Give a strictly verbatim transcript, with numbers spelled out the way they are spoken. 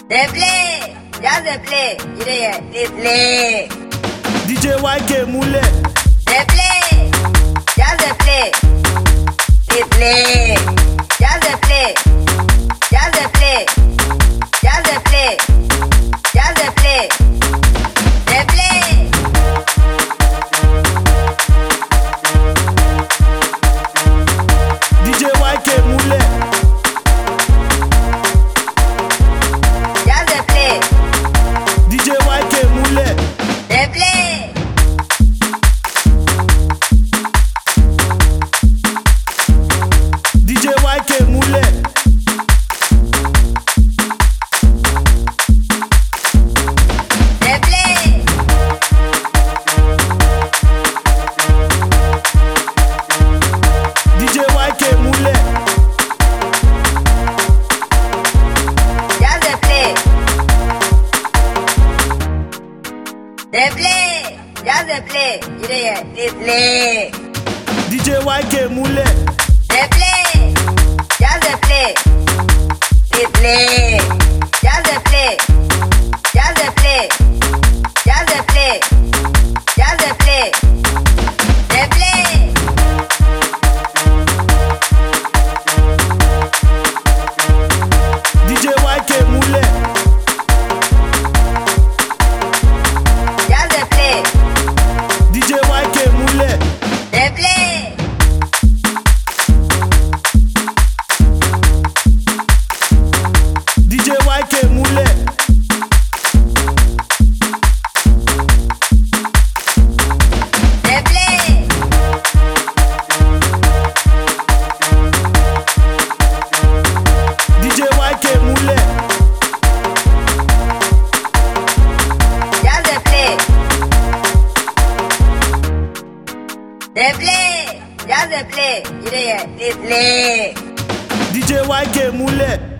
They play, just they play, you dey they play. D J Y K Mule. They play, just they play, they play. Just they play, just they play, just they play, just they play. They play. D J Y K Mule. Just they play. D J Y K Mule. They play. D J Y K Mule. They play. D J Y K Mule. Just they play. They play. Just they play. You dey they play. D J Y K Mule. They play. Just they play. They play. Just they play. Just they play. Just they play. Just they play. They play. D J Y K Mule. Just they play. D J Y K Mule. They play. D J Y K Mule. They play. D J Y K Mule. Just they play. They play. Just they play. You dey they play. D J Y K Mule.